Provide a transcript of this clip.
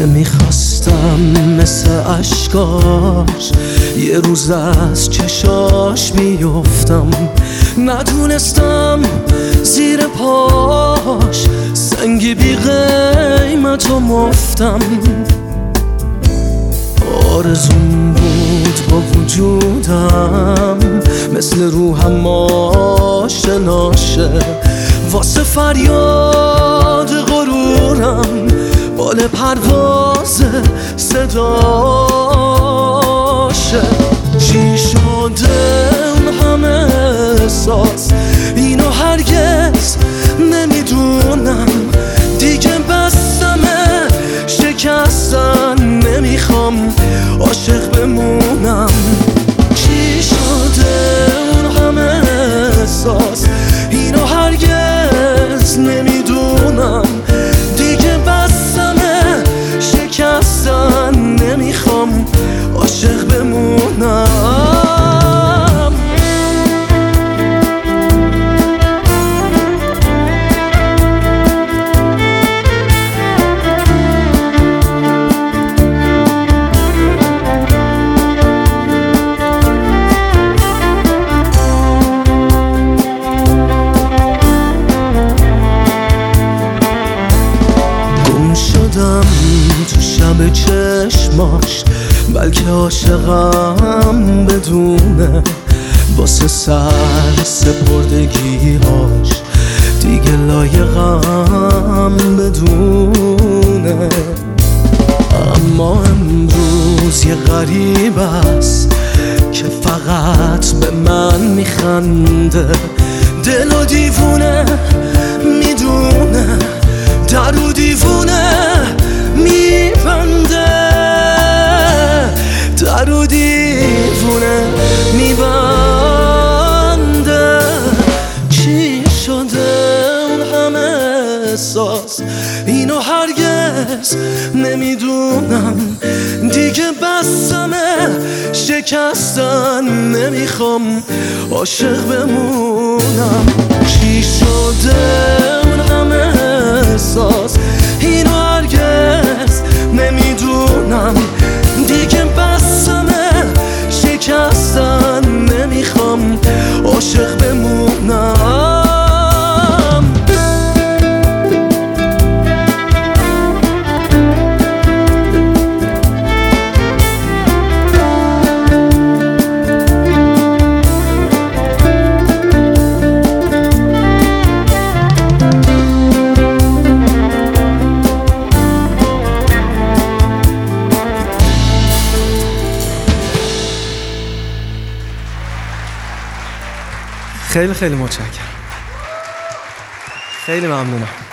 نمیخواستم مثل عشقاش یه روز از چشاش بیفتم، ندونستم زیر پاش سنگی بی قیمت و مفتم. آرزوم بود با وجودم مثل روحم آشناشه، واسه فریاد غرورم بال پرواز صداشه. چی شده اون همه احساس، اینو هرگز نمیدونم. دیگه بسمه شکستن، نمیخوام عاشق بمونم. چی شده اون همه احساس، اینو هرگز نمیدونم. دیگه بسمه شکستن، نمیخوام عاشق بمونم. تو شب چشماش بلکه عاشقم بدونه، واسه سر سپردگیهاش دیگه لایقم بدونه. اما امروز یه غریب است که فقط به من میخنده، دل و دیوونه میدونه، در و دیوونه میبنده، در و دیوونه میبنده. چی شده اون همه احساس، اینو هرگز نمیدونم. دیگه بسمه شکستن، نمیخوام عاشق بمونم. چی شده اون همه احساس، اینو هرگز نمیدونم. دیگه بسمه شکستن، نمیخوام عاشق بمونم. خیلی متشکرم، خیلی ممنونم.